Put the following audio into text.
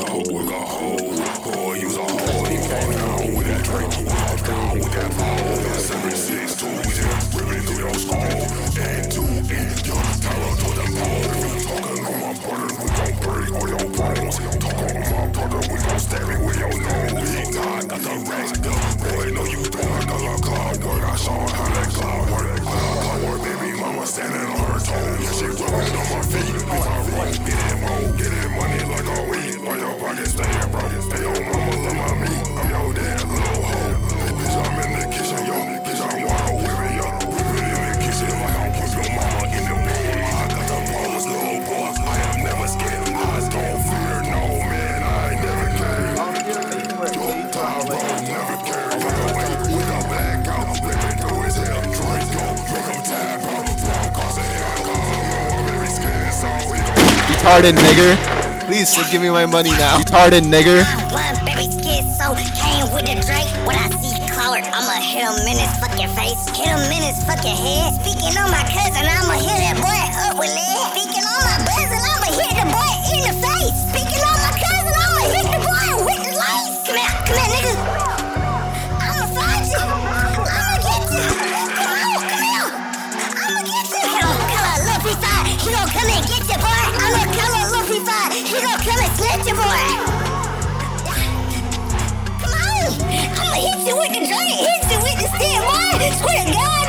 Retarded nigger. Please just give me my money now. Retarded nigger. Baby skin so came with the Drake. When I see Coward, I'ma hit him in his fucking face. Hit him in his fucking head. Speaking on my cousin, I'ma hit that boy up with lead. Speaking on my cousin, I'ma hit the boy in the face. Speaking on my cousin, I'ma hit the boy with the lights. Come here, nigga. I'ma find you. I'ma get you. Come here. I'ma get you. He gon' call a little free fire. He gon' come and get you, boy. I'ma call a little free fire. He gon' come and snatch you, boy. I'ma hit you with the drink, hit you with the stick, boy. Swear to God.